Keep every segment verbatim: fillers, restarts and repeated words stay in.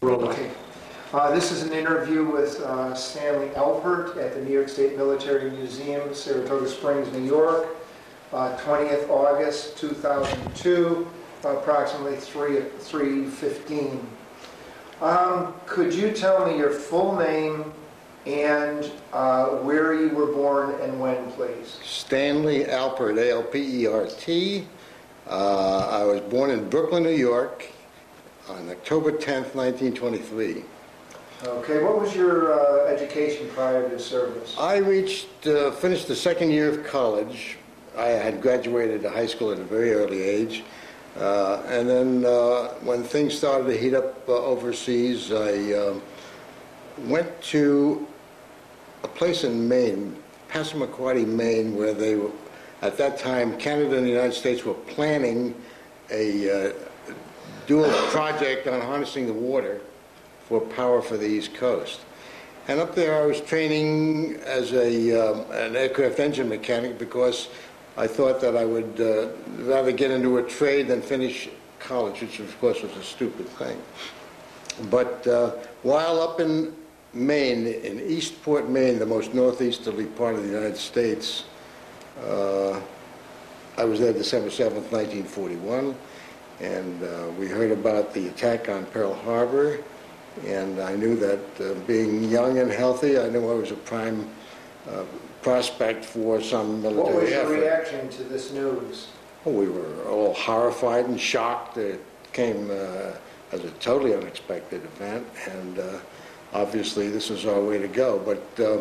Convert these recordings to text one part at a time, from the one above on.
Okay. Uh, this is an interview with uh, Stanley Alpert at the New York State Military Museum, Saratoga Springs, New York, uh, twentieth August two thousand two, approximately three fifteen. Um, could you tell me your full name and uh, where you were born and when, please? Stanley Alpert, A L P E R T. Uh, I was born in Brooklyn, New York on October tenth, nineteen twenty-three. Okay, what was your uh, education prior to service? I reached, uh, finished the second year of college. I had graduated high school at a very early age. Uh, and then uh, when things started to heat up uh, overseas, I uh, went to a place in Maine, Passamaquoddy, Maine, where they were, at that time, Canada and the United States were planning a uh, dual project on harnessing the water for power for the East Coast. And up there I was training as a, um, an aircraft engine mechanic because I thought that I would uh, rather get into a trade than finish college, which of course was a stupid thing. But uh, while up in Maine, in Eastport, Maine, the most northeasterly part of the United States, uh, I was there December seventh, nineteen forty-one, and uh, we heard about the attack on Pearl Harbor, and I knew that uh, being young and healthy, I knew I was a prime uh, prospect for some military effort. What was your effort. reaction to this news? Oh, we were all horrified and shocked. It came uh, as a totally unexpected event, and uh, obviously this was our way to go. But uh,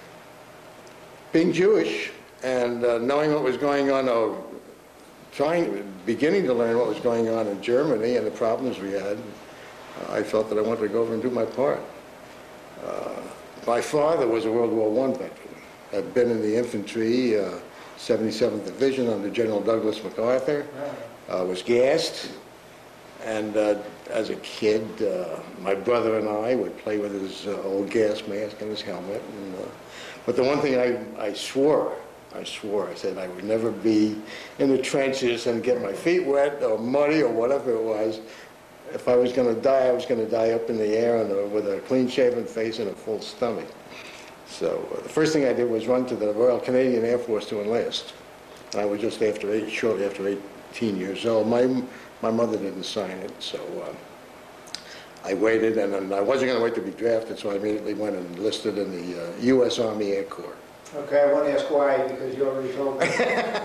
being Jewish and uh, knowing what was going on, or trying, beginning to learn what was going on in Germany and the problems we had, uh, I felt that I wanted to go over and do my part. Uh, my father was a World War One veteran. I'd been in the infantry, uh, seventy-seventh Division under General Douglas MacArthur. Uh, was gassed, and uh, as a kid, uh, my brother and I would play with his uh, old gas mask and his helmet. And, uh, but the one thing I, I swore, I swore, I said I would never be in the trenches and get my feet wet or muddy or whatever it was. If I was going to die, I was going to die up in the air and, uh, with a clean-shaven face and a full stomach. So uh, the first thing I did was run to the Royal Canadian Air Force to enlist. I was just after eight, shortly after eighteen years old. My my mother didn't sign it, so uh, I waited, and, and I wasn't going to wait to be drafted, so I immediately went and enlisted in the uh, U S Army Air Corps. Okay, I want to ask why, because you already told me.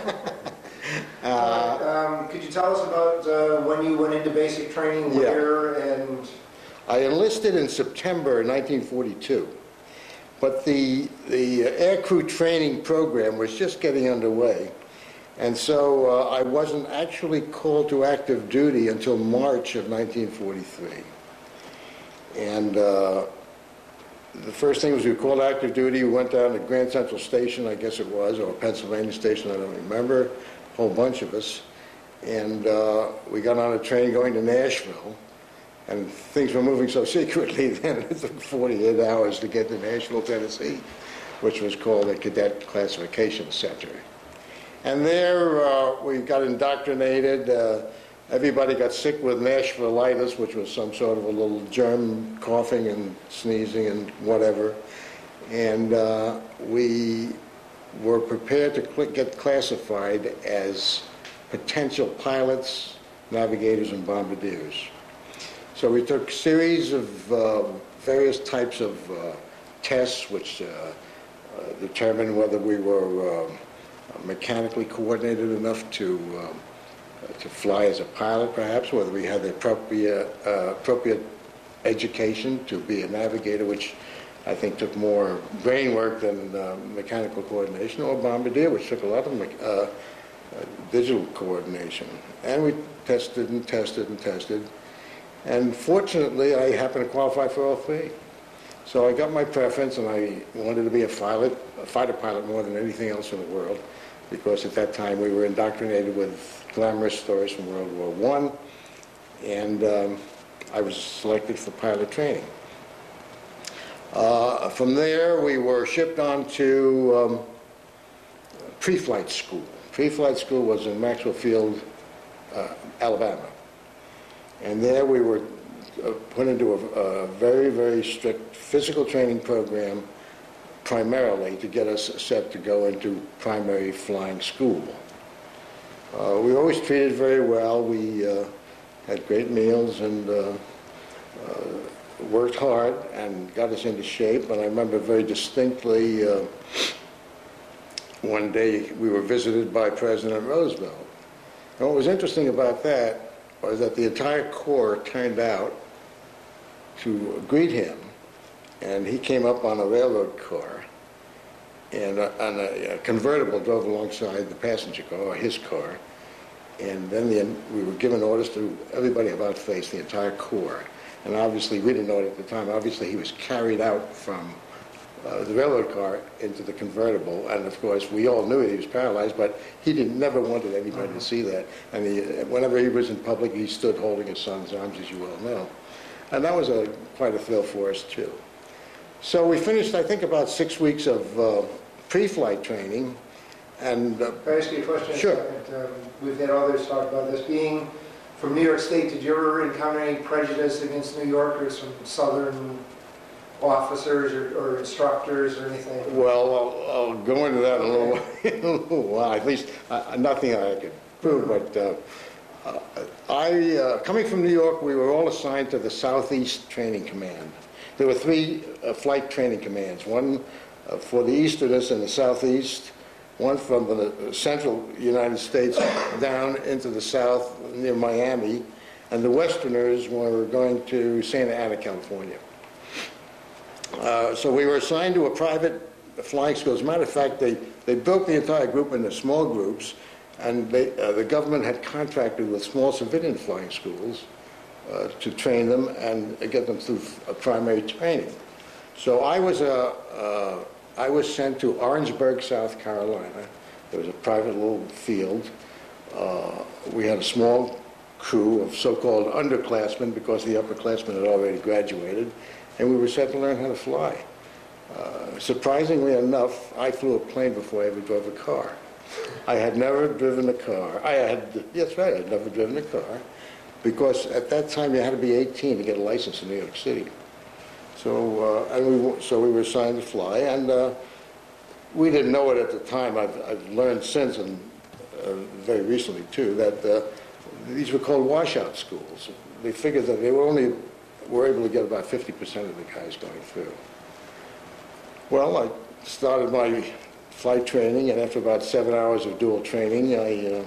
uh, uh, um, could you tell us about uh, when you went into basic training, where, yeah. and... I enlisted in September nineteen forty-two. But the, the aircrew training program was just getting underway. And so uh, I wasn't actually called to active duty until March of nineteen forty-three. And uh, the first thing was we were called active duty. We went down to Grand Central Station, I guess it was, or Pennsylvania Station, I don't remember, a whole bunch of us. And uh, we got on a train going to Nashville. And things were moving so secretly then it took forty-eight hours to get to Nashville, Tennessee, which was called the Cadet Classification Center. And there uh, we got indoctrinated. Uh, everybody got sick with Nashvilleitis, which was some sort of a little germ, coughing and sneezing and whatever. And uh, we were prepared to cl- get classified as potential pilots, navigators, and bombardiers. So we took a series of uh, various types of uh, tests which uh, uh, determined whether we were uh, mechanically coordinated enough to, uh, to fly as a pilot, perhaps, whether we had the appropriate, uh, appropriate education to be a navigator, which I think took more brain work than uh, mechanical coordination, or bombardier, which took a lot of uh, uh, digital coordination. And we tested and tested and tested. And fortunately, I happened to qualify for all three. So I got my preference, and I wanted to be a pilot, a fighter pilot more than anything else in the world, because at that time we were indoctrinated with glamorous stories from World War One, and um, I was selected for pilot training. Uh, from there, we were shipped on to um, pre-flight school. Pre-flight school was in Maxwell Field, uh, Alabama. And there we were uh, put into a, a very, very strict physical training program, primarily to get us set to go into primary flying school. Uh, we were always treated very well. We uh, had great meals and uh, uh, worked hard and got us into shape. And I remember very distinctly uh, one day we were visited by President Roosevelt. And what was interesting about that was that the entire Corps turned out to greet him. And he came up on a railroad car, and a, and a, a convertible drove alongside the passenger car, or his car. And then the, we were given orders to everybody about face, the entire Corps. And obviously, we didn't know it at the time, obviously he was carried out from uh, the railroad car into the convertible. And of course, we all knew he was paralyzed, but he didn't, never wanted anybody to see that. And he, whenever he was in public, he stood holding his son's arms, as you well know. And that was a, quite a thrill for us, too. So we finished, I think, about six weeks of uh, pre-flight training. And uh, Can I ask you a question? Sure. Um, we've had others talk about this. Being from New York State, did you ever encounter any prejudice against New Yorkers from Southern officers or, or instructors or anything? Well, I'll, I'll go into that in a little, in a little while. At least uh, nothing I could prove, but uh, uh, I, uh, coming from New York, we were all assigned to the Southeast Training Command. There were three uh, flight training commands, one uh, for the Easterners in the Southeast, one from the central United States down into the south near Miami, and the Westerners were going to Santa Ana, California. Uh, so we were assigned to a private flying school. As a matter of fact, they, they built the entire group into small groups, and they, uh, the government had contracted with small civilian flying schools Uh, to train them and get them through a primary training. So I was, a, uh, I was sent to Orangeburg, South Carolina. There was a private little field. Uh, we had a small crew of so-called underclassmen because the upperclassmen had already graduated, and we were set to learn how to fly. Uh, surprisingly enough, I flew a plane before I ever drove a car. I had never driven a car. I had, that's right, I had never driven a car. Because at that time you had to be eighteen to get a license in New York City. So, uh, and we, so we were assigned to fly, and uh, we didn't know it at the time. I've, I've learned since, and uh, very recently too, that uh, these were called washout schools. They figured that they were only were able to get about fifty percent of the guys going through. Well, I started my flight training, and after about seven hours of dual training, I uh,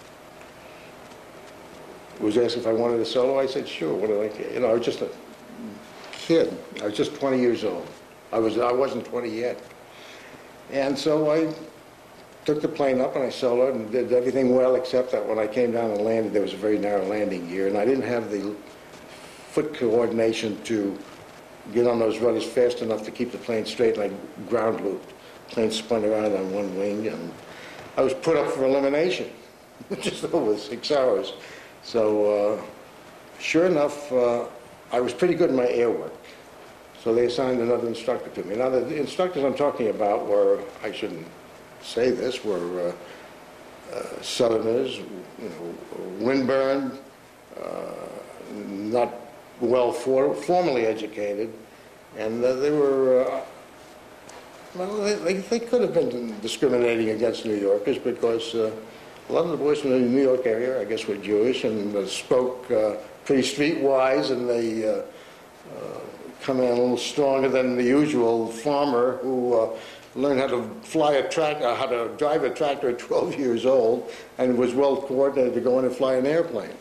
was asked if I wanted a solo. I said, sure. What do I care? You know, I was just a kid. I was just twenty years old. I was, I wasn't twenty yet. And so I took the plane up and I soloed and did everything well, except that when I came down and landed, there was a very narrow landing gear, and I didn't have the foot coordination to get on those rudders fast enough to keep the plane straight, and I ground looped. The plane spun around on one wing, and I was put up for elimination, just over six hours. So, uh, sure enough, uh, I was pretty good in my air work. So they assigned another instructor to me. Now, the instructors I'm talking about were, I shouldn't say this, were uh, uh, Southerners, you know, windburned, uh, not well for, formally educated, and uh, they were, uh, well, they, they could have been discriminating against New Yorkers because uh, a lot of the boys from the New York area, I guess, were Jewish and uh, spoke uh, pretty streetwise, and they uh, uh, come in a little stronger than the usual farmer who uh, learned how to fly a tractor, uh, how to drive a tractor at twelve years old, and was well coordinated to go in and fly an airplane.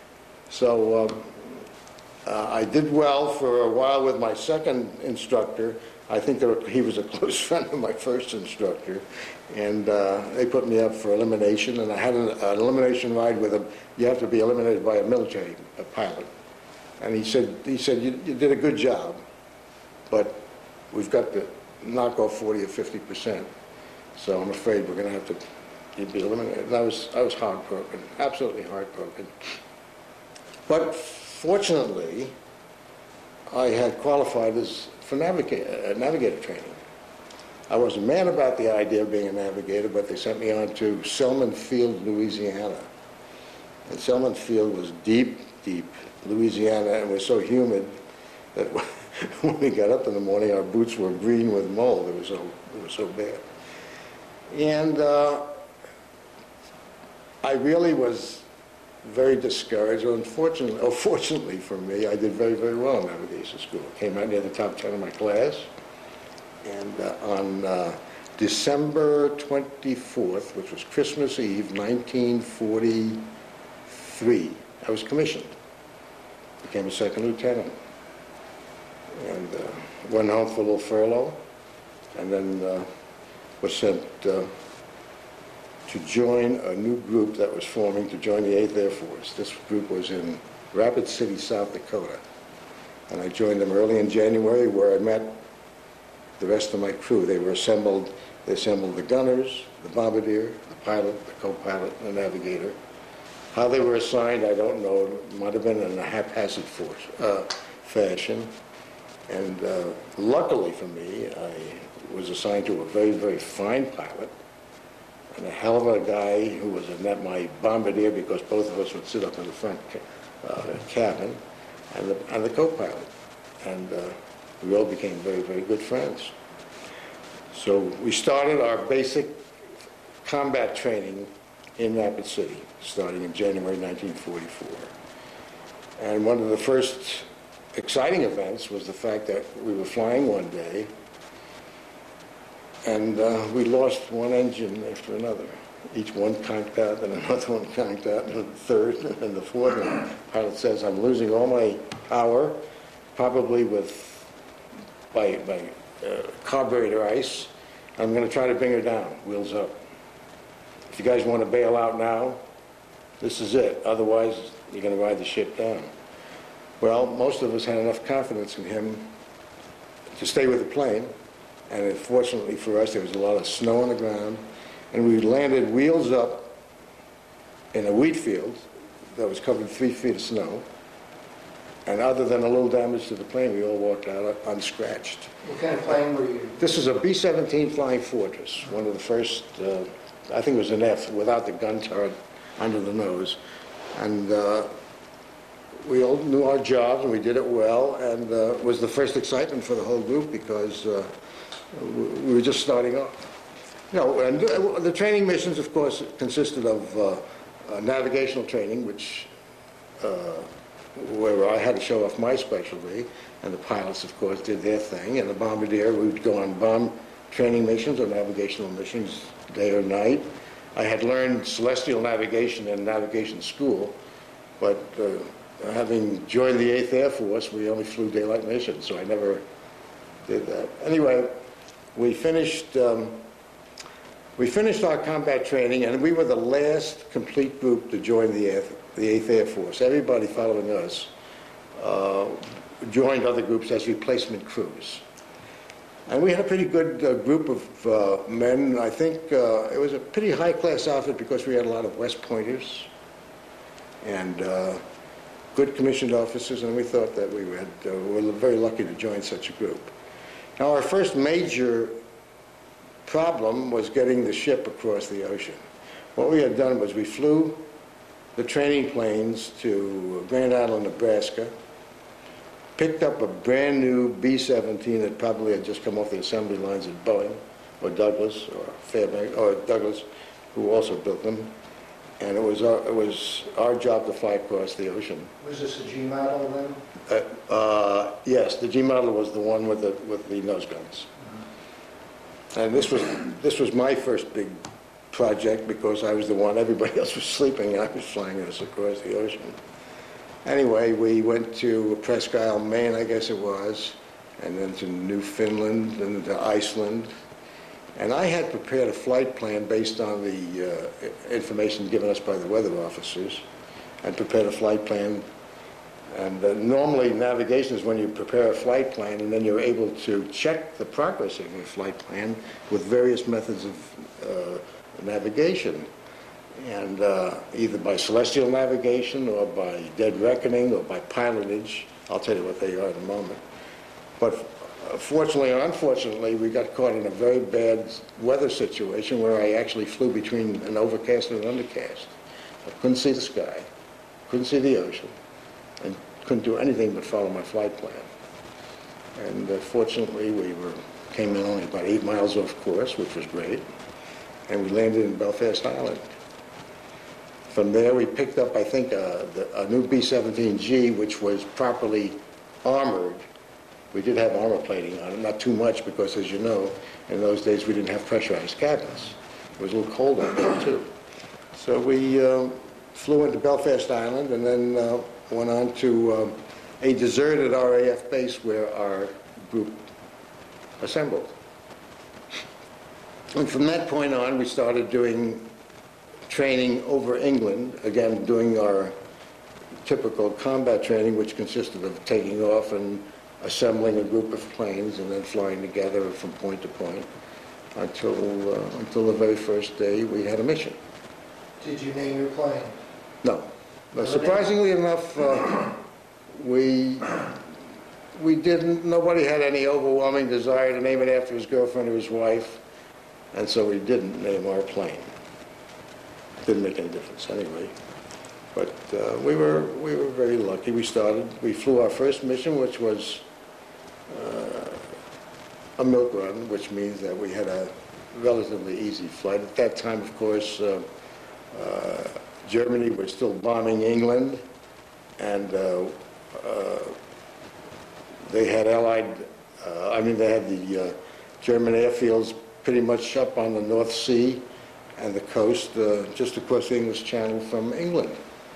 So um, uh, I did well for a while with my second instructor. I think that he was a close friend of my first instructor, and uh, they put me up for elimination, and I had an, an elimination ride with him. You have to be eliminated by a military a pilot. And he said, he said, you, you did a good job, but we've got to knock off forty or fifty percent. So I'm afraid we're going to have to you'd be eliminated. And I was, I was heartbroken, absolutely heartbroken. But fortunately, I had qualified as for navigator, uh, navigator training. I wasn't mad about the idea of being a navigator, but they sent me on to Selman Field, Louisiana. And Selman Field was deep deep, Louisiana, and was so humid that when we got up in the morning, our boots were green with mold. It was so, it was so bad. And uh, I really was very discouraged. Unfortunately, or fortunately for me, I did very, very well in navigation school. Came out near the top ten of my class. And uh, on uh, December twenty-fourth, which was Christmas Eve, nineteen forty-three, I was commissioned. Became a second lieutenant. And uh, went home for a little furlough, and then uh, was sent uh, to join a new group that was forming to join the eighth Air Force. This group was in Rapid City, South Dakota. And I joined them early in January, where I met the rest of my crew. They were assembled, they assembled the gunners, the bombardier, the pilot, the co-pilot, and the navigator. How they were assigned, I don't know. It might have been in a haphazard force, uh, fashion. And uh, luckily for me, I was assigned to a very, very fine pilot and a hell of a guy who was a net my bombardier, because both of us would sit up in the front ca uh, cabin, and the, and the co-pilot. And uh, we all became very, very good friends. So we started our basic combat training in Rapid City, starting in January nineteen forty-four. And one of the first exciting events was the fact that we were flying one day, and uh, we lost one engine after another. Each one conked out, and another one conked out, and the third, and the fourth. And the pilot says, "I'm losing all my power, probably with by, by uh, carburetor ice. I'm going to try to bring her down, wheels up. If you guys want to bail out now, this is it. Otherwise, you're going to ride the ship down." Well, most of us had enough confidence in him to stay with the plane, and fortunately for us, there was a lot of snow on the ground, and we landed wheels up in a wheat field that was covered three feet of snow, and other than a little damage to the plane, we all walked out unscratched. What kind of plane were you? This is a B seventeen Flying Fortress, one of the first, uh, I think it was an F, without the gun turret under the nose, and uh, we all knew our jobs, and we did it well, and uh, it was the first excitement for the whole group, because uh, we were just starting off. You know, and uh, the training missions, of course, consisted of uh, uh, navigational training, which uh, where I had to show off my specialty, and the pilots, of course, did their thing, and the bombardier, we would go on bomb training missions or navigational missions, day or night. I had learned celestial navigation in navigation school, but uh, having joined the eighth Air Force, we only flew daylight missions, so I never did that. Anyway, we finished, um, we finished our combat training, and we were the last complete group to join the, Air, the eighth Air Force. Everybody following us uh, joined other groups as replacement crews. And we had a pretty good uh, group of uh, men. I think uh, it was a pretty high-class outfit, because we had a lot of West Pointers and uh, good commissioned officers, and we thought that we had, uh, were very lucky to join such a group. Now, our first major problem was getting the ship across the ocean. What we had done was we flew the training planes to Grand Island, Nebraska, picked up a brand new B seventeen that probably had just come off the assembly lines at Boeing, or Douglas, or Fairbanks, or Douglas, who also built them. And it was our, it was our job to fly across the ocean. Was this a G model then? Uh, uh, yes, the G model was the one with the with the nose guns. Mm-hmm. And this was this was my first big project, because I was the one. Everybody else was sleeping, and I was flying us across the ocean. Anyway, we went to Presque Isle, Maine, I guess it was, and then to Newfoundland, and to Iceland. And I had prepared a flight plan based on the uh, information given us by the weather officers. I prepared a flight plan, and uh, normally navigation is when you prepare a flight plan, and then you're able to check the progress of your flight plan with various methods of uh, navigation. And uh, either by celestial navigation, or by dead reckoning, or by pilotage. I'll tell you what they are in a moment. But uh, fortunately or unfortunately, we got caught in a very bad weather situation where I actually flew between an overcast and an undercast. I couldn't see the sky, couldn't see the ocean, and couldn't do anything but follow my flight plan. And uh, fortunately, we were came in only about eight miles off course, which was great, and we landed in Belfast Island. From there, we picked up, I think, uh, the, a new B seventeen G, which was properly armored. We did have armor plating on it, not too much, because, as you know, in those days we didn't have pressurized cabins. It was a little cold out there, too. So we uh, flew into Belfast Island and then uh, went on to um, a deserted R A F base where our group assembled. And from that point on, we started doing training over England, again, doing our typical combat training, which consisted of taking off and assembling a group of planes and then flying together from point to point until, uh, until the very first day we had a mission. Did you name your plane? No. But surprisingly enough, uh, we, we didn't, nobody had any overwhelming desire to name it after his girlfriend or his wife, and so we didn't name our plane. Didn't make any difference anyway. But uh, we were we were very lucky. We started, we flew our first mission, which was uh, a milk run, which means that we had a relatively easy flight. At that time, of course, uh, uh, Germany was still bombing England, and uh, uh, they had allied, uh, I mean, they had the uh, German airfields pretty much up on the North Sea and the coast uh, just across the English Channel from England.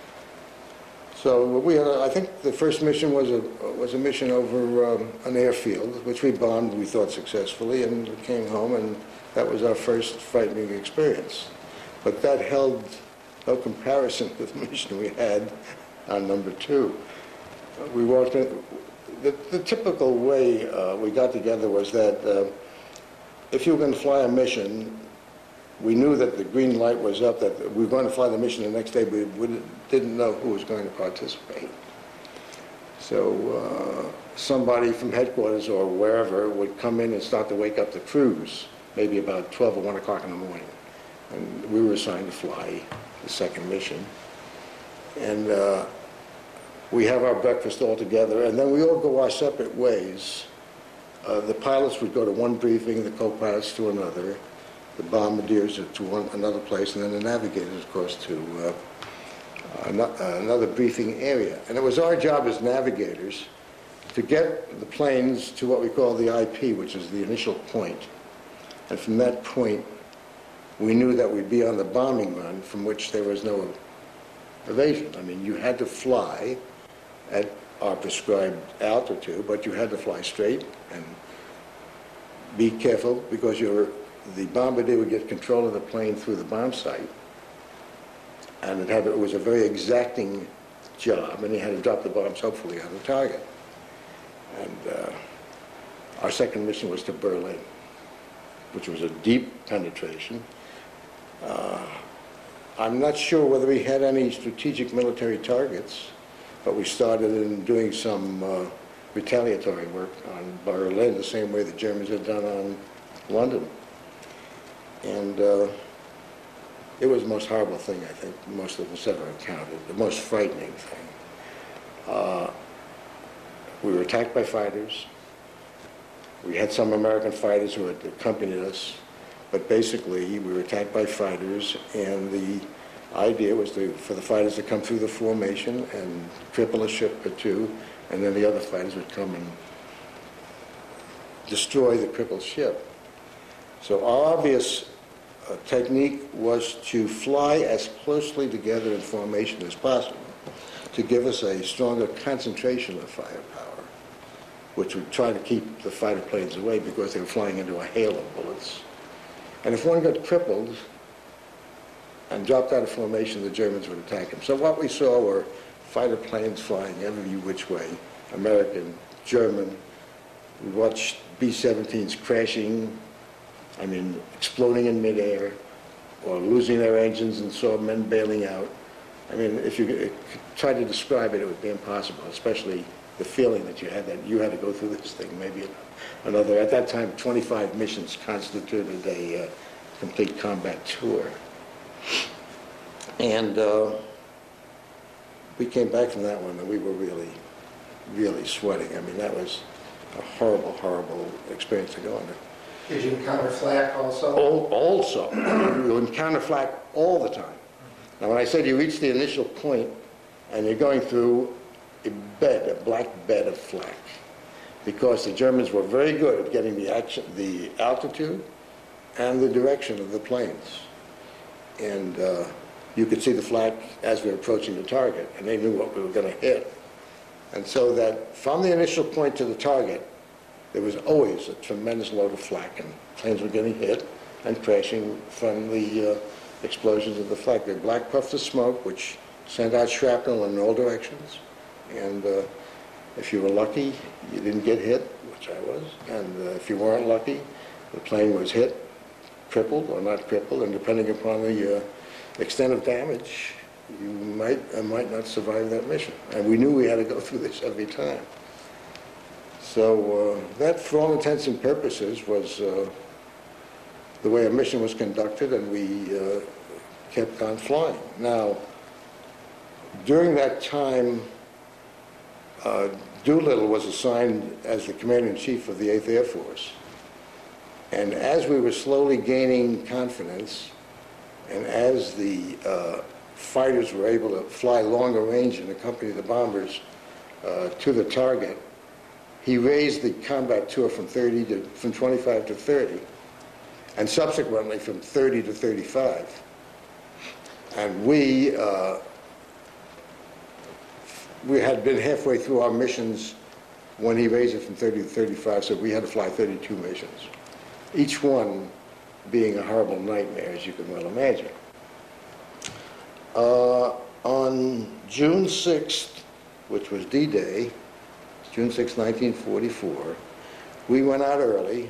So we had, a, I think the first mission was a, was a mission over um, an airfield, which we bombed, we thought, successfully, and we came home, and that was our first frightening experience. But that held no comparison to the mission we had on number two. Uh, we walked in, the, the typical way uh, we got together was that uh, if you were going to fly a mission, we knew that the green light was up, that we were going to fly the mission the next day, but we didn't know who was going to participate. So uh, somebody from headquarters or wherever would come in and start to wake up the crews, maybe about twelve or one o'clock in the morning. And we were assigned to fly the second mission. And uh, we have our breakfast all together, and then we all go our separate ways. Uh, the pilots would go to one briefing, the co-pilots to another, the bombardiers to one, another place, and then the navigators, of course, to uh, uh, another briefing area. And it was our job as navigators to get the planes to what we call the I P, which is the initial point. And from that point, we knew that we'd be on the bombing run from which there was no evasion. I mean, you had to fly at our prescribed altitude, but you had to fly straight and be careful, because you're the bombardier would get control of the plane through the bomb site, and it, had, it was a very exacting job, and he had to drop the bombs hopefully on the target. And uh, our second mission was to Berlin, which was a deep penetration. Uh, I'm not sure whether we had any strategic military targets, but we started in doing some uh, retaliatory work on Berlin, the same way the Germans had done on London. And uh, it was the most horrible thing, I think, most of us ever encountered, the most frightening thing. Uh, we were attacked by fighters. We had some American fighters who had accompanied us, but basically we were attacked by fighters, and the idea was to, for the fighters to come through the formation and cripple a ship or two, and then the other fighters would come and destroy the crippled ship. So our obvious uh, technique was to fly as closely together in formation as possible to give us a stronger concentration of firepower, which would try to keep the fighter planes away because they were flying into a hail of bullets. And if one got crippled and dropped out of formation, the Germans would attack him. So what we saw were fighter planes flying every which way, American, German. We watched B seventeens crashing, I mean, exploding in midair, or losing their engines, and saw men bailing out. I mean, if you tried to describe it, it would be impossible, especially the feeling that you had that you had to go through this thing. Maybe another, at that time, twenty-five missions constituted a uh, complete combat tour. And uh, we came back from that one and we were really, really sweating. I mean, that was a horrible, horrible experience to go under. Did you encounter flak also? Al- Also, you encounter flak all the time. Now, when I said you reach the initial point and you're going through a bed, a black bed of flak, because the Germans were very good at getting the action, the altitude and the direction of the planes. And uh, you could see the flak as we were approaching the target, and they knew what we were going to hit. And so that from the initial point to the target, there was always a tremendous load of flak, and planes were getting hit and crashing from the uh, explosions of the flak. They black puffs of smoke, which sent out shrapnel in all directions. And uh, if you were lucky, you didn't get hit, which I was. And uh, if you weren't lucky, the plane was hit, crippled or not crippled, and depending upon the uh, extent of damage, you might or might not survive that mission. And we knew we had to go through this every time. So uh, that, for all intents and purposes, was uh, the way a mission was conducted, and we uh, kept on flying. Now, during that time, uh, Doolittle was assigned as the commander-in-chief of the eighth Air Force. And as we were slowly gaining confidence, and as the uh, fighters were able to fly longer range and accompany the bombers uh, to the target, he raised the combat tour from thirty to from twenty-five to thirty, and subsequently from thirty to thirty-five. And we uh, we had been halfway through our missions when he raised it from thirty to thirty-five, so we had to fly thirty-two missions, each one being a horrible nightmare, as you can well imagine. Uh, on June sixth, which was D-Day, June sixth, nineteen forty-four, we went out early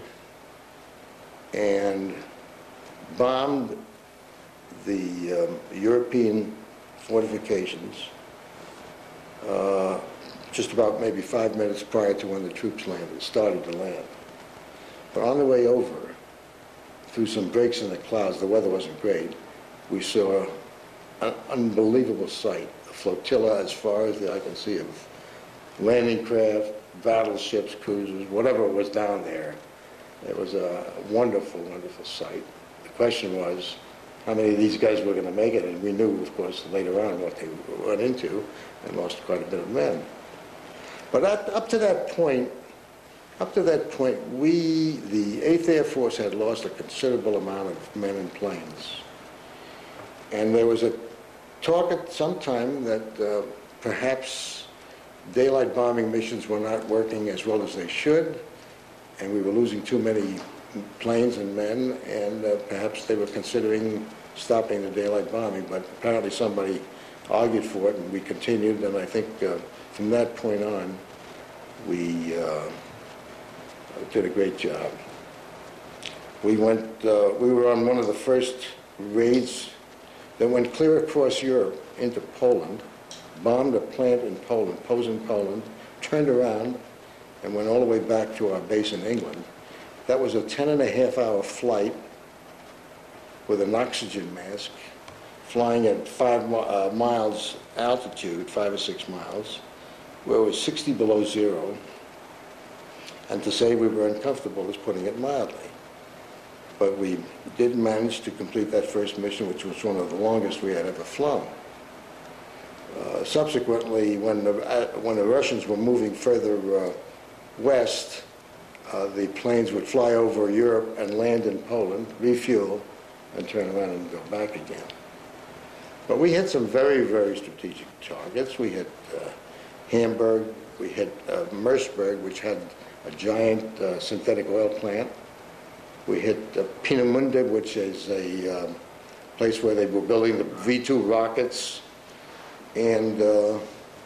and bombed the um, European fortifications uh, just about maybe five minutes prior to when the troops landed, started to land. But on the way over, through some breaks in the clouds, the weather wasn't great, we saw an unbelievable sight, a flotilla as far as the eye can see of landing craft, battleships, cruisers, whatever was down there. It was a wonderful, wonderful sight. The question was how many of these guys were going to make it, and we knew, of course, later on what they went into, and lost quite a bit of men. But at, up to that point, up to that point, we, the eighth Air Force, had lost a considerable amount of men and planes. And there was a talk at some time that uh, perhaps daylight bombing missions were not working as well as they should, and we were losing too many planes and men, and uh, perhaps they were considering stopping the daylight bombing, but apparently somebody argued for it, and we continued, and I think uh, from that point on, we uh, did a great job. We went, uh, we were on one of the first raids that went clear across Europe into Poland, bombed a plant in Poland, Posen, Poland, turned around, and went all the way back to our base in England. That was a ten and a half hour flight with an oxygen mask, flying at five uh, miles altitude, five or six miles, where it was sixty below zero. And to say we were uncomfortable is putting it mildly. But we did manage to complete that first mission, which was one of the longest we had ever flown. Uh, subsequently, when the, uh, when the Russians were moving further uh, west, uh, the planes would fly over Europe and land in Poland, refuel, and turn around and go back again. But we hit some very, very strategic targets. We hit uh, Hamburg, we hit uh, Merseburg, which had a giant uh, synthetic oil plant. We hit uh, Peenemünde, which is a um, place where they were building the V two rockets. And uh,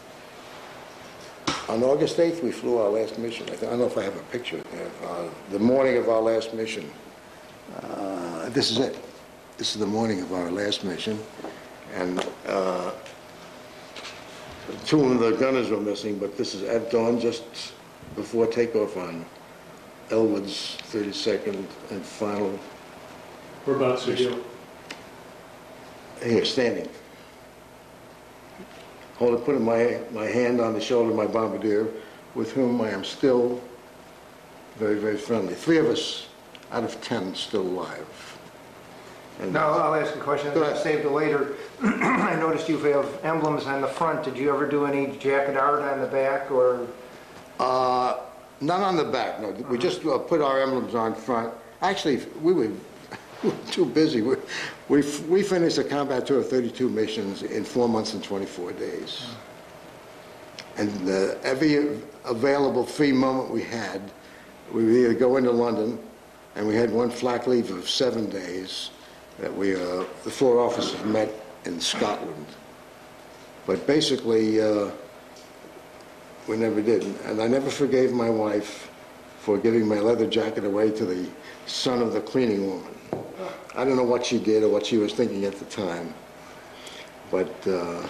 on August eighth, we flew our last mission. I, I don't know if I have a picture there. Uh, the morning of our last mission. Uh, this is it. This is the morning of our last mission. And uh, two of the gunners were missing, but this is at dawn, just before takeoff on Elwood's thirty-second and final. Whereabouts are you? Here, standing. hold, putting my, my hand on the shoulder of my bombardier, with whom I am still very, very friendly. Three of us out of ten still alive. And Now, I'll ask a question, Go I'll ahead. save it later. I noticed you have emblems on the front. Did you ever do any jacket art on the back, or? Uh, none on the back, no. We just uh, put our emblems on front. Actually, we were, we were too busy. We, we, we finished a combat tour of thirty-two missions in four months and twenty-four days. And uh, every available free moment we had, we would either go into London, and we had one flak leave of seven days that we, uh, the four officers met in Scotland. But basically, uh, we never did. And I never forgave my wife for giving my leather jacket away to the son of the cleaning woman. I don't know what she did or what she was thinking at the time, but uh,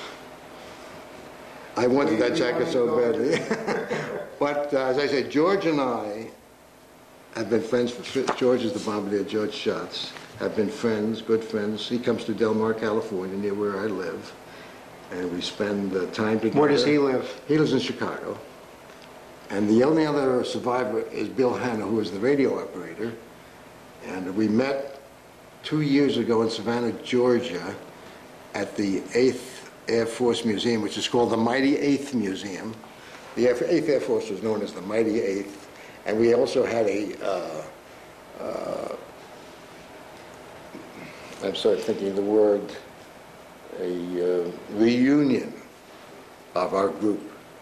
I wanted that jacket so badly. But uh, as I said, George and I have been friends. For, George is the bombardier, George Schatz, have been friends, good friends. He comes to Del Mar, California, near where I live, and we spend uh, time together. Where does he live? He lives in Chicago. And the only other survivor is Bill Hanna, who is the radio operator. And we met two years ago in Savannah, Georgia, at the eighth Air Force Museum, which is called the Mighty eighth Museum. The eighth Air Force was known as the Mighty eighth. And we also had a, uh, uh, I'm sorry, thinking of the word, a uh, reunion of our group.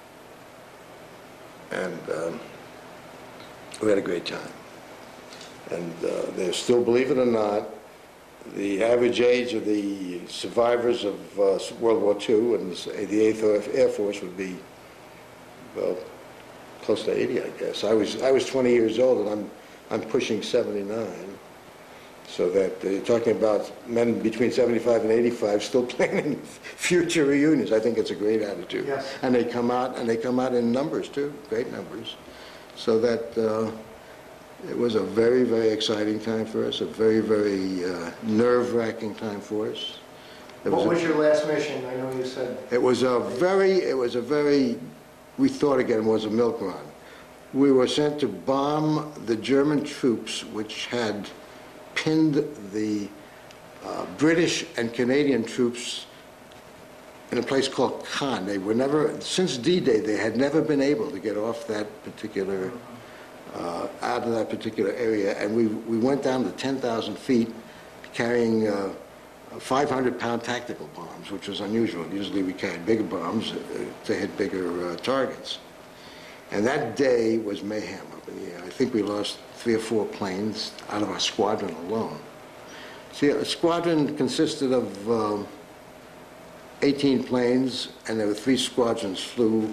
And um, we had a great time. And uh, there's still, believe it or not, the average age of the survivors of uh, World War Two and the eighth Air Force would be, well, close to eighty, I guess. I was I was twenty years old, and I'm I'm pushing seventy-nine. So that uh, you're talking about men between seventy-five and eighty-five still planning future reunions. I think it's a great attitude. Yes. And they come out, and they come out in numbers too, great numbers. So that uh, it was a very, very exciting time for us, a very, very uh, nerve-wracking time for us. It What a- was your last mission? I know you said. It was a very, it was a very, we thought again, was a milk run. We were sent to bomb the German troops, which had pinned the uh, British and Canadian troops in a place called Caen. They were never, since D-Day, they had never been able to get off that particular, uh, out of that particular area. And we, we went down to ten thousand feet carrying uh, five hundred pound tactical bombs, which was unusual. Usually we carried bigger bombs uh, to hit bigger uh, targets. And that day was mayhem up in the air. I think we lost three or four planes out of our squadron alone. See, a squadron consisted of um, eighteen planes, and there were three squadrons flew.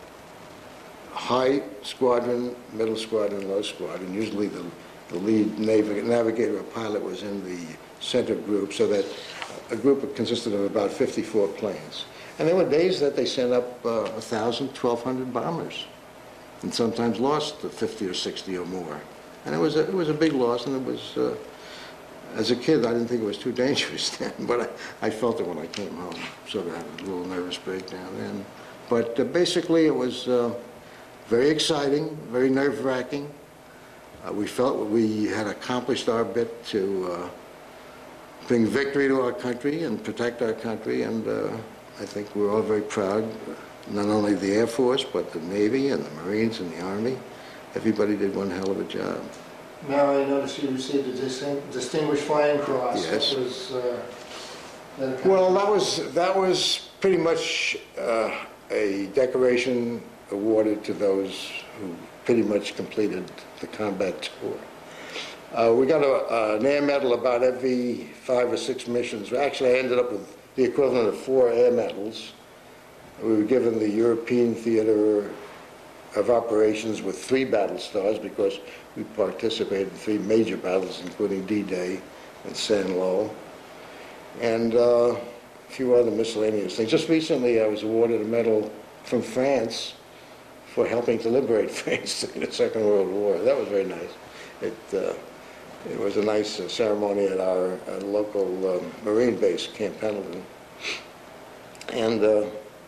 High squadron, middle squadron, low squadron. Usually the, the lead nav navigator or pilot was in the center group, so that a group consisted of about fifty-four planes. And there were days that they sent up uh, one thousand, twelve hundred bombers, and sometimes lost fifty or sixty or more. And it was a, it was a big loss, and it was, uh, as a kid, I didn't think it was too dangerous then, but I, I felt it when I came home. Sort of had a little nervous breakdown then. But uh, basically it was uh, very exciting, very nerve-wracking. Uh, we felt we had accomplished our bit to uh, bring victory to our country and protect our country, and uh, I think we're all very proud, not only the Air Force, but the Navy and the Marines and the Army. Everybody did one hell of a job. Now, I noticed you received a distin- Distinguished Flying Cross. Yes. What was, uh, that Well, that was, that was pretty much uh, a decoration awarded to those who pretty much completed the combat tour. Uh, we got a, an air medal about every five or six missions. Actually, I ended up with the equivalent of four air medals. We were given the European Theater of Operations with three battle stars because we participated in three major battles, including D-Day and Saint-Lô, and uh, a few other miscellaneous things. Just recently, I was awarded a medal from France for helping to liberate France in the Second World War. That was very nice. It, uh, it was a nice uh, ceremony at our uh, local um, Marine base, Camp Pendleton. And uh,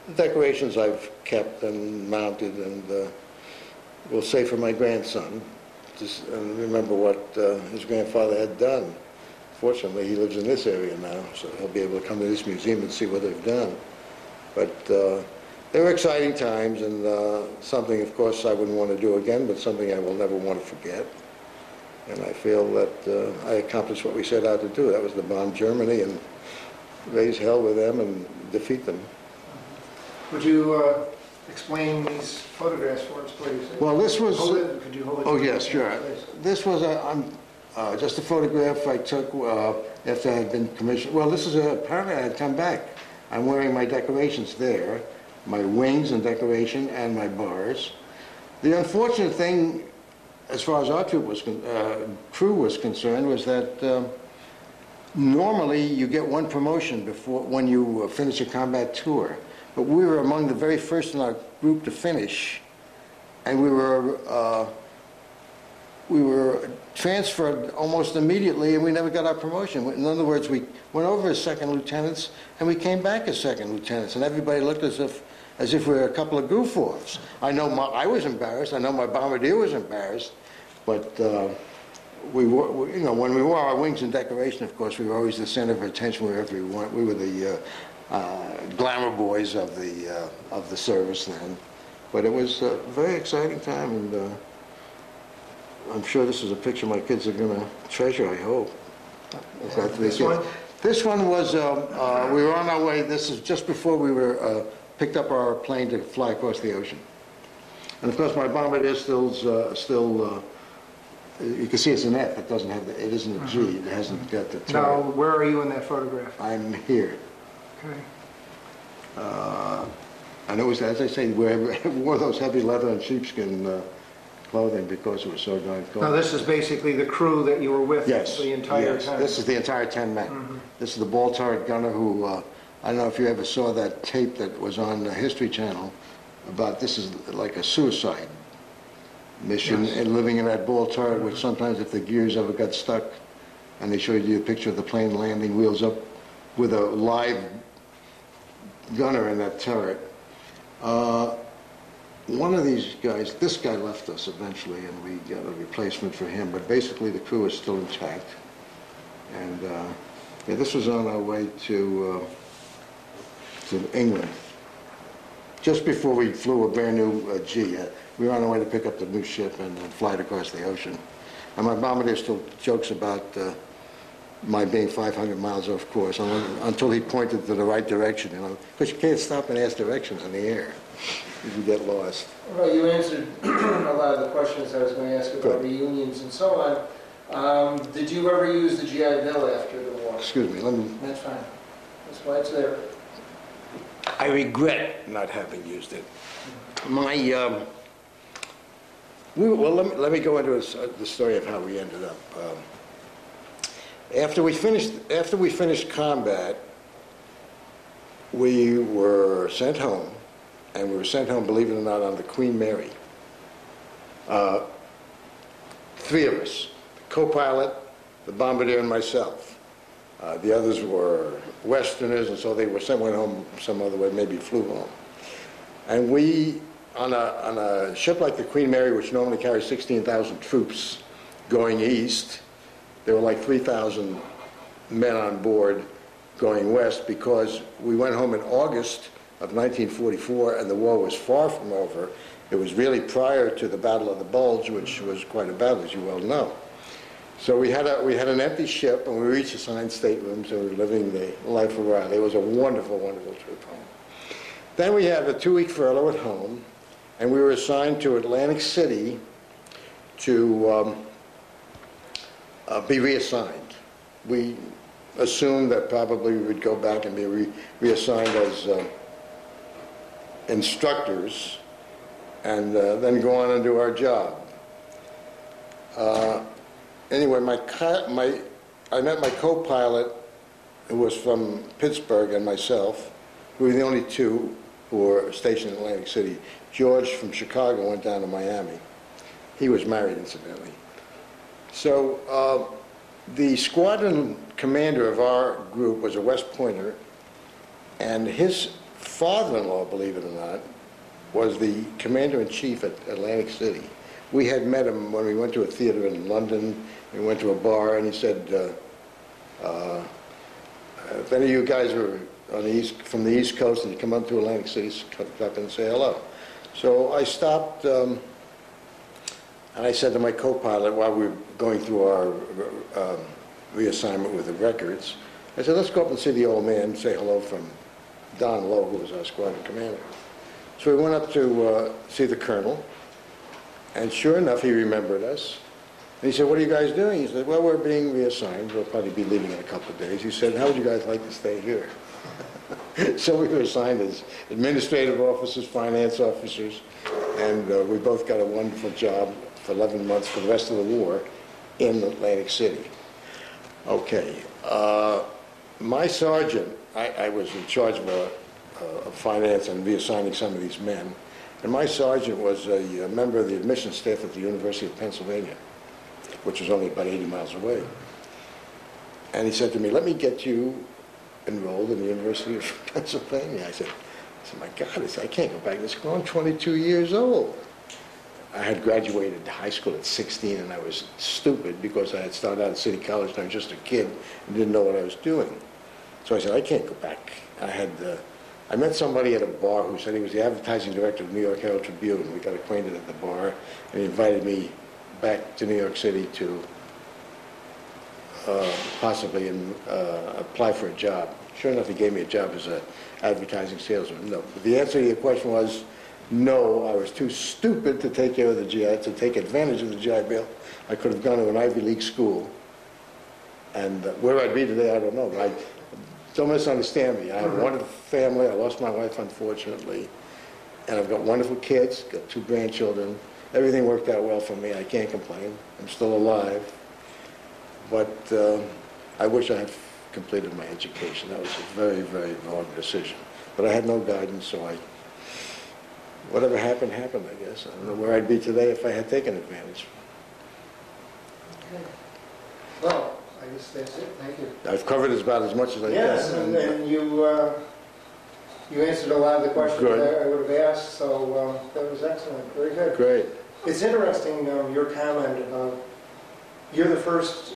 decorations I've kept and mounted, and uh, will say for my grandson, just and remember what uh, his grandfather had done. Fortunately, he lives in this area now, so he'll be able to come to this museum and see what they've done. But uh, they were exciting times, and uh, something, of course, I wouldn't want to do again, but something I will never want to forget. And I feel that uh, I accomplished what we set out to do. That was to bomb Germany and raise hell with them and defeat them. Would you uh, explain these photographs for us, please? Well, this was... Hold it. Could you hold it? Oh, to yes, the sure. camera, please? This was a, um, uh, just a photograph I took uh, after I had been commissioned. Well, this is a, apparently I had come back. I'm wearing my decorations there, my wings and decoration, and my bars. The unfortunate thing, as far as our troop was con uh, crew was concerned, was that uh, normally you get one promotion before when you uh, finish a combat tour. But we were among the very first in our group to finish, and we were uh, we were transferred almost immediately, and we never got our promotion. In other words, we went over as second lieutenants, and we came back as second lieutenants, and everybody looked as if as if we were a couple of goof-offs. I know my, I was embarrassed. I know my bombardier was embarrassed, but uh, we were, we, you know, when we wore our wings and decoration, of course, we were always the center of attention wherever we went. We were the uh, uh, glamour boys of the uh, of the service then. But it was a very exciting time, and uh, I'm sure this is a picture my kids are going to treasure, I hope. Yeah, this one? This one was, um, uh, we were on our way, this is just before we were, uh, picked up our plane to fly across the ocean. And of course my bombardier still's, uh, still, uh, you can see it's an F, it doesn't have the, it isn't a G, it hasn't got the Now, turret. where are you in that photograph? I'm here. Okay. Uh, and it was, as I say, we wore those heavy leather and sheepskin uh, clothing because it was so darn cold. Now, this is basically the crew that you were with Yes. the entire yes. time? This is the entire ten men. Mm-hmm. This is the ball turret gunner who, uh, I don't know if you ever saw that tape that was on the History Channel about this is like a suicide mission Yes. and living in that ball turret, which sometimes if the gears ever got stuck, and they showed you a picture of the plane landing wheels up with a live gunner in that turret. Uh, one of these guys, this guy left us eventually, and we got a replacement for him, but basically the crew is still intact. And uh, yeah, this was on our way to, uh, to England. Just before we flew a brand new uh, G. Uh, we were on our way to pick up the new ship and, and fly it across the ocean. And my bombardier still jokes about uh, my being five hundred miles off course until he pointed to the right direction, you know, because you can't stop and ask directions in the air if you get lost. Well, you answered a lot of the questions I was going to ask about Good. reunions and so on. Um, did you ever use the G I Bill after the war? Excuse me, let me... That's fine. That's why it's there. I regret not having used it. My, um, we, well, let me, let me go into a, the story of how we ended up. Um, after we finished, after we finished combat, we were sent home, and we were sent home, believe it or not, on the Queen Mary. Uh, three of us, the co-pilot, the bombardier, and myself. Uh, the others were Westerners, and so they were sent went home some other way, maybe flew home. And we, on a, on a ship like the Queen Mary, which normally carries sixteen thousand troops going east, there were like three thousand men on board going west, because we went home in August of nineteen forty-four, and the war was far from over. It was really prior to the Battle of the Bulge, which was quite a battle, as you well know. So we had a we had an empty ship, and we were each assigned staterooms, and we were living the life of Riley. It was a wonderful, wonderful trip home. Then we had a two-week furlough at home, and we were assigned to Atlantic City to um, uh, be reassigned. We assumed that probably we would go back and be re reassigned as uh, instructors, and uh, then go on and do our job. Uh, Anyway, my, my, I met my co-pilot, who was from Pittsburgh, and myself. We were the only two who were stationed in Atlantic City. George from Chicago went down to Miami. He was married, incidentally. So uh, the squadron commander of our group was a West Pointer, and his father-in-law, believe it or not, was the commander-in-chief at Atlantic City. We had met him when we went to a theater in London. We went to a bar, and he said, uh, uh, if any of you guys are on the east, from the East Coast and you come up to Atlantic City, stop in and say hello. So I stopped, um, and I said to my co-pilot while we were going through our um, reassignment with the records, I said, let's go up and see the old man, say hello from Don Lowe, who was our squadron commander. So we went up to uh, see the colonel, and sure enough, he remembered us. And he said, what are you guys doing? He said, well, we're being reassigned. We'll probably be leaving in a couple of days. He said, how would you guys like to stay here? So we were assigned as administrative officers, finance officers, and uh, we both got a wonderful job for eleven months for the rest of the war in Atlantic City. Okay. Uh, my sergeant, I, I was in charge of, a, uh, of finance and reassigning some of these men, and my sergeant was a, a member of the admissions staff at the University of Pennsylvania, which was only about eighty miles away. And he said to me, let me get you enrolled in the University of Pennsylvania. I said, I said, my God, I, said, I can't go back to school. I'm twenty-two years old. I had graduated high school at sixteen, and I was stupid because I had started out at City College and I was just a kid and didn't know what I was doing. So I said, I can't go back. I had, uh, I met somebody at a bar who said he was the advertising director of the New York Herald Tribune. We got acquainted at the bar, and he invited me back to New York City to uh, possibly in, uh, apply for a job. Sure enough, he gave me a job as an advertising salesman. No, but the answer to your question was no. I was too stupid to take care of the G I, to take advantage of the G I Bill. I could have gone to an Ivy League school, and uh, where I'd be today, I don't know. But I, don't misunderstand me. I have a wonderful family. I lost my wife, unfortunately, and I've got wonderful kids, got two grandchildren. Everything worked out well for me. I can't complain. I'm still alive. But uh, I wish I had completed my education. That was a very, very wrong decision. But I had no guidance, so I, whatever happened, happened, I guess. I don't know where I'd be today if I had taken advantage. Okay. Well, I guess that's it. Thank you. I've covered as about as much as I yes, can. and, and you, uh, you answered a lot of the questions Good. that I would have asked, so uh, that was excellent. Very good. Great. It's interesting, um, your comment about you're the first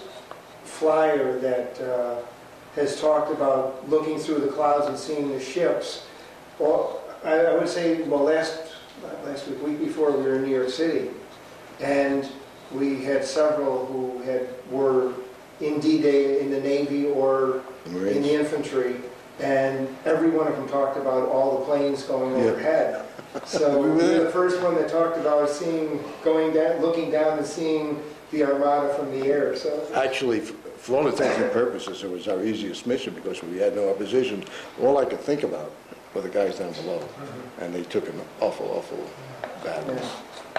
flyer that uh, has talked about looking through the clouds and seeing the ships. Well, I, I would say, well, last last week, week before, we were in New York City, and we had several who had were in D-Day in the Navy or Marines. in the infantry, and every one of them talked about all the planes going Yeah. overhead. So We we were were there. the first one that talked about seeing, going down, looking down and seeing the Armada from the air. So Actually, f- for all intents and purposes, it was our easiest mission because we had no opposition. All I could think about were the guys down below, and they took an awful, awful battle. yeah.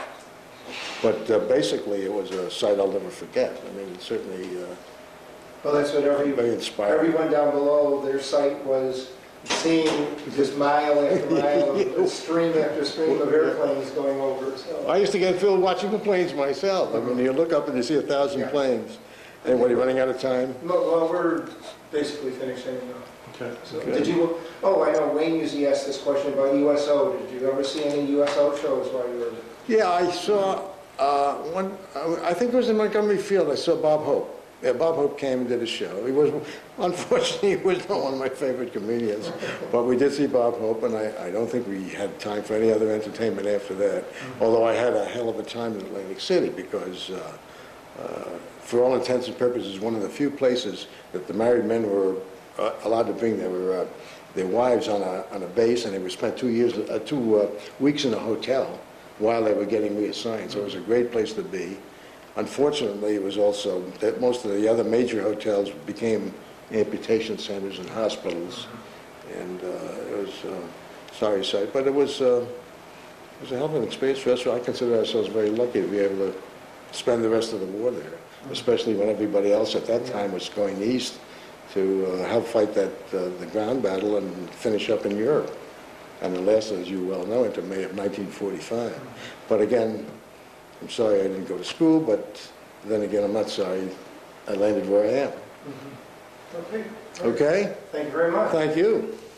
But uh, basically, it was a sight I'll never forget. I mean, it certainly uh, Well, that's what every very inspiring. everyone down below, their sight was seeing just mile after mile of stream after stream of airplanes going over. So. I used to get filled watching the planes myself. I mean, you look up and you see a thousand Yeah. planes. And what, are you running out of time? No, well, we're basically finished anyhow. Okay. So, Okay. did you? Oh, I know. Wayne usually asks this question about U S O. Did you ever see any U S O shows while you were? Yeah, I saw uh, one. I think it was in Montgomery Field. I saw Bob Hope. Yeah, Bob Hope came and did a show. He was, unfortunately, he was not one of my favorite comedians, but we did see Bob Hope, and I, I don't think we had time for any other entertainment after that. Although I had a hell of a time in Atlantic City because, uh, uh, for all intents and purposes, one of the few places that the married men were uh, allowed to bring their uh, their wives on a on a base, and they were spent two years, uh, two uh, weeks in a hotel while they were getting reassigned. So it was a great place to be. Unfortunately, it was also that most of the other major hotels became amputation centers and hospitals, and uh, it was uh, sorry sight. But it was uh, it was a hell of an experience for us. So I consider ourselves very lucky to be able to spend the rest of the war there, especially when everybody else at that time was going east to uh, help fight that uh, the ground battle and finish up in Europe. And it lasted, as you well know, into May of nineteen forty-five. But again, I'm sorry I didn't go to school, but then again, I'm not sorry I landed where I am. Mm-hmm. Okay. Okay? Thank you very much. Thank you.